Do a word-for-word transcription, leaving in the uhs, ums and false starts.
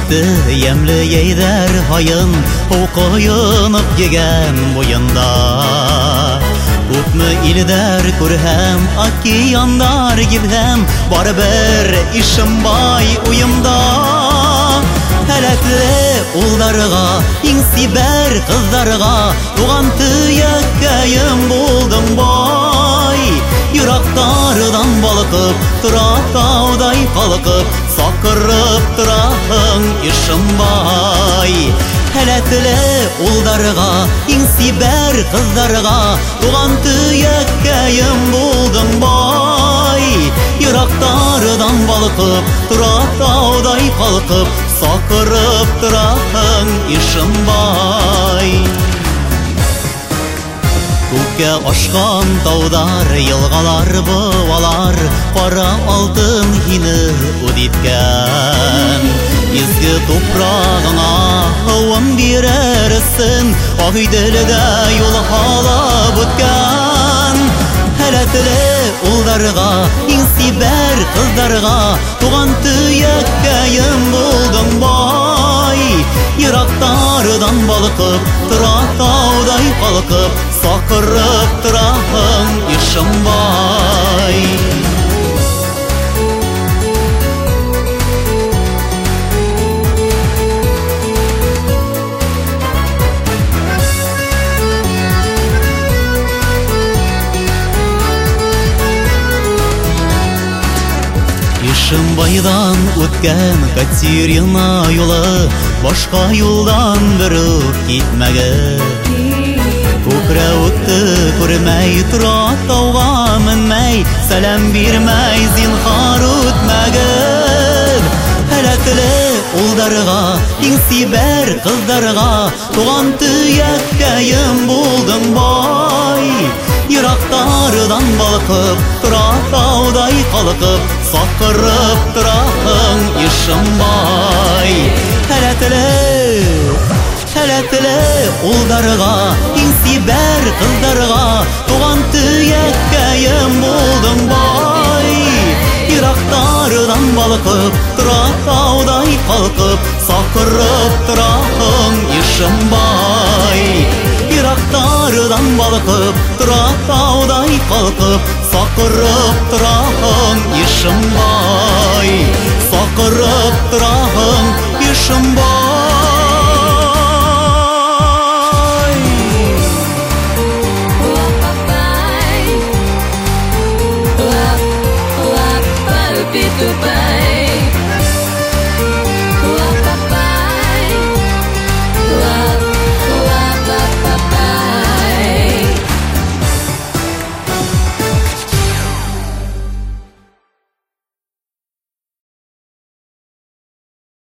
Итті емлі ейдер хайын Оқойынып еген бойында Көпмі илдер көрһәм Океандар килһәм Бар бір ишім бай уйымда Әләкле улларға Иңсибәр кызларға Туган төяккәйем булдым бай Йөрәктардан балкып Тора таудай калкып Сакырып тораһың ишем бай Әләкле улларға Иңсибәр кызларға Туган төяккәйем булдым бай Йөрәктардан балкып Тора таудай калкып Сакырып тораһың ишем бай Күккә ашкан таудар, елгалар, бывалар Кара алтын һине үдиткән Изге тупрагыңа һавын бирерсең Ак иделдә юл халап үткән Әләкле улларға, иңсибәр кызларға Туган төяккәйем булдым бай Йөрәктардан балкып, тора таудай калкып Сакырып тораһың ишем бай Ишем байдан үткән Катерина юлы Башка юлдан бер китмәгән Күкрәүекте күрмәй Тора тауга менмәй Сәлам бирмәй зинһар үтмәгән Әләкле улларға Иңсибәр кызларға Туган төяккәйем булдым бай Йөрәктардан балкып Тора таудай калкып Сакырып тораһың ишем бай Әләкле Әләкле улларға Иңсибәр кызларға Туган төяккәйем булдым бай Йөрәктардан балкып Тора таудай калкып Сакырып тораһың ишем бай Йөрәктардан балкып Тора таудай калкып Сакырып тораһың ишем бай Сакырып тораһың ишем бай